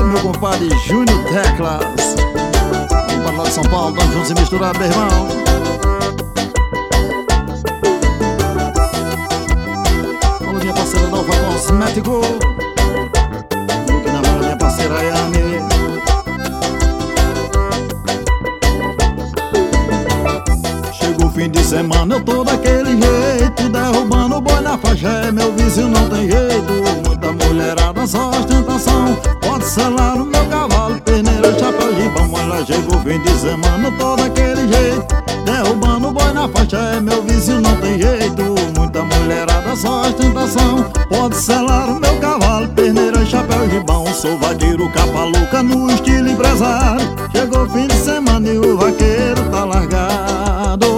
meu compadre Júnior Teclas. Vamos para lá de São Paulo, vamos juntos e misturados, meu irmão. Olha minha parceira Nova Cosmético. Aqui na mão minha parceira Yami. Chegou o fim de semana, eu tô daquele jeito, derrubando o boi na faixa, é meu vício, não tem jeito. Muita mulherada, só ostentação, pode selar o meu cavalo, perneira, chapéu, gibão. Olha, chegou o fim de semana, eu tô daquele jeito, derrubando o boi na faixa, é meu vício, não tem jeito. Muita mulherada, só ostentação, pode selar o meu cavalo, perneira, chapéu, gibão. Sou vaqueiro, capa louca, no estilo empresário. Chegou o fim de semana e o vaqueiro tá largado.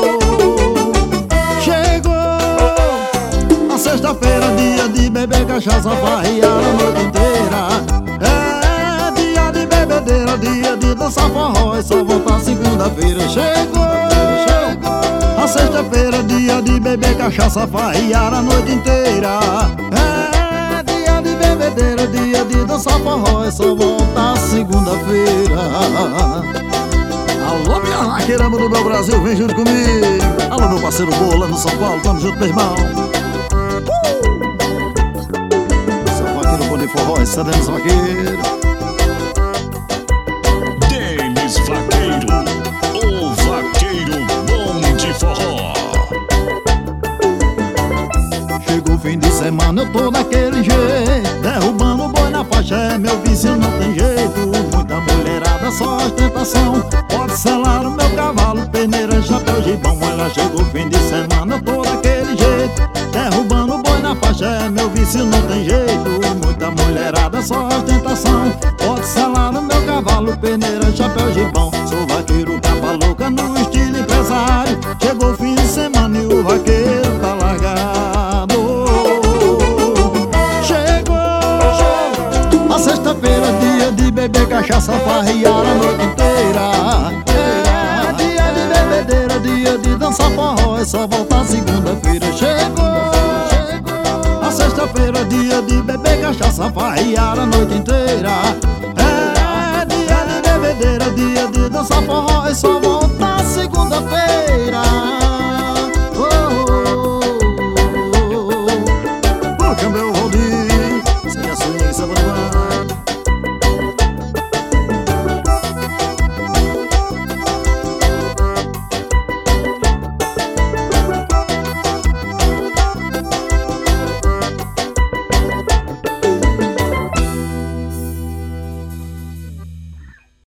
Sexta-feira, dia de beber cachaça, farrear a noite inteira. É dia de bebedeira, dia de dançar forró, e só voltar segunda-feira. Chegou a sexta-feira, dia de beber cachaça, farrear a noite inteira. É dia de bebedeira, dia de dançar forró, e só voltar segunda-feira. Alô, minha vaqueirama do meu Brasil, vem junto comigo. Alô, meu parceiro Bola no São Paulo, tamo junto, meu irmão. De forró, essa Denis Vaqueiro. Denis Vaqueiro, o vaqueiro bom de forró. Chegou o fim de semana, eu tô daquele jeito, derrubando o boi na faixa, é meu vício, não tem jeito. Muita mulherada, só ostentação, pode selar o meu cavalo, perneira, chapéu, gibão. Olha, chegou o fim de semana, eu tô daquele jeito, derrubando o boi na faixa, é meu vício, não tem jeito. Muita mulherada, só ostentação, pode selar no meu cavalo, perneira, chapéu, gibão. Sou vaqueiro, capa louca, no estilo empresário. Chegou o fim de semana e o vaqueiro tá largado. Chegou a sexta-feira, dia de beber cachaça, farrear a noite inteira. É dia de bebedeira, dia de dançar forró, é só voltar segunda-feira. Chegou a sexta-feira, dia de beber cachaça, farrear a noite inteira. É dia de bebedeira, dia de dançar forró, e só voltar segunda-feira.